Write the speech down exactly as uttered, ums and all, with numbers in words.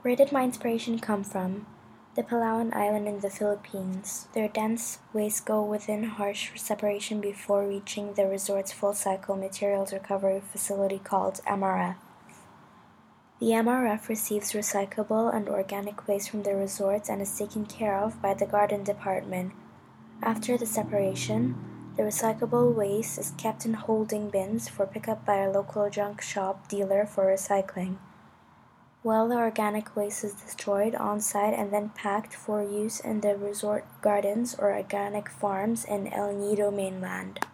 Where did my inspiration come from? The Palawan island in the Philippines. Their dense wastes go within harsh separation before reaching the resort's full-cycle materials recovery facility called M R F. The M R F receives recyclable and organic waste from the resorts and is taken care of by the garden department. After the separation, the recyclable waste is kept in holding bins for pickup by a local junk shop dealer for recycling, while the organic waste is destroyed on-site and then packed for use in the resort gardens or organic farms in El Nido mainland.